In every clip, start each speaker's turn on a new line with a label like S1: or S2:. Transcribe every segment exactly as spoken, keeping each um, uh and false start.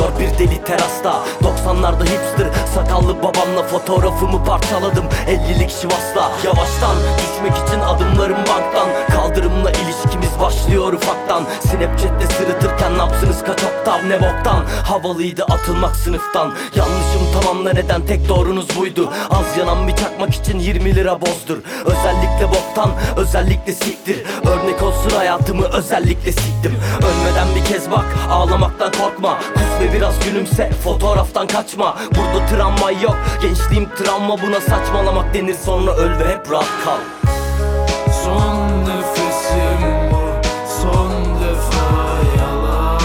S1: Yaşıyor bir deli terasta. Doksanlarda hipster sakallı babamla fotoğrafımı parçaladım ellilik Şivas'la. Yavaştan düşmek için adımlarım banktan. Kaldırımla ilişkimiz başlıyor ufaktan. Snapchat'te sırıtırken nabzınız kaç oktav ne boktan. Havalıydı atılmak sınıftan. Yanlışım tamam da neden tek doğrunuz buydu. Az yanan bir çakmak için yirmi lira bozdur. Özellikle boktan, özellikle siktir. Örnek olsun hayatımı özellikle siktim. Ölmeden bir kez bak, ağlamaktan korkma. Kus ve biraz gülümse, fotoğraftan kaçma. Burada travma yok, gençliğim travma. Buna saçmalamak denir, sonra öl ve hep rahat kal.
S2: Son nefesim bu, son defa yalan.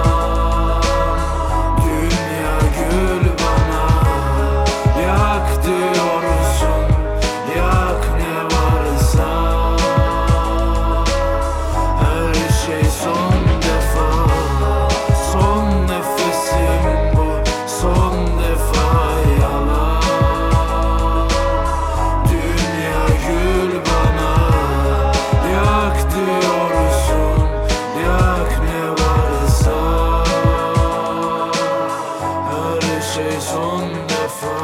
S2: Dünya gül bana, yak diyorsun, yak ne varsa. Her şey son defa, son nefesim bu, son defa yalan. Dünya gül bana, yak diyorsun, yak ne varsa. Her şey son defa.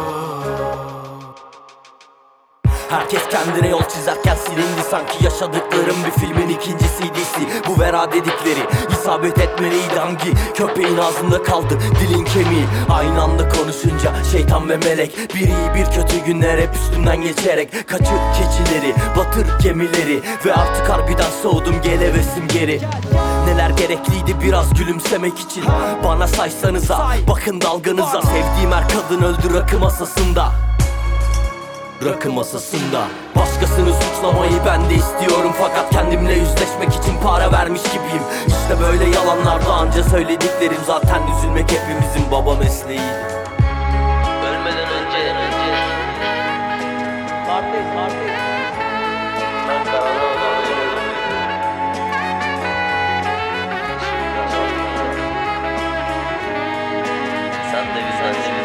S1: Herkes kendine yol çizerken silindi sanki yaşadıklarım bir filmin ikinci C D'si. Bu vera dedikleri isabet etmeliydi, hangi köpeğin ağzında kaldı dilin kemiği. Aynı anda konuşunca şeytan ve melek, bir iyi bir kötü günler hep üstümden geçerek. Kaçır keçileri, batır gemileri ve artık harbiden soğudum, gel hevesim geri. Neler gerekliydi biraz gülümsemek için, bana saysanıza bakın dalganıza. Sevdiğim her kadın öldü rakı masasında. Rakı masasında. Başkasını suçlamayı ben de istiyorum, fakat kendimle yüzleşmek için para vermiş gibiyim. İşte böyle yalanlarda anca söylediklerim. Zaten üzülmek hepimizin baba mesleğiydi.
S3: Ölmeden önce önce Parti parti Ben karanlığa dalıyordum. Sen de bizden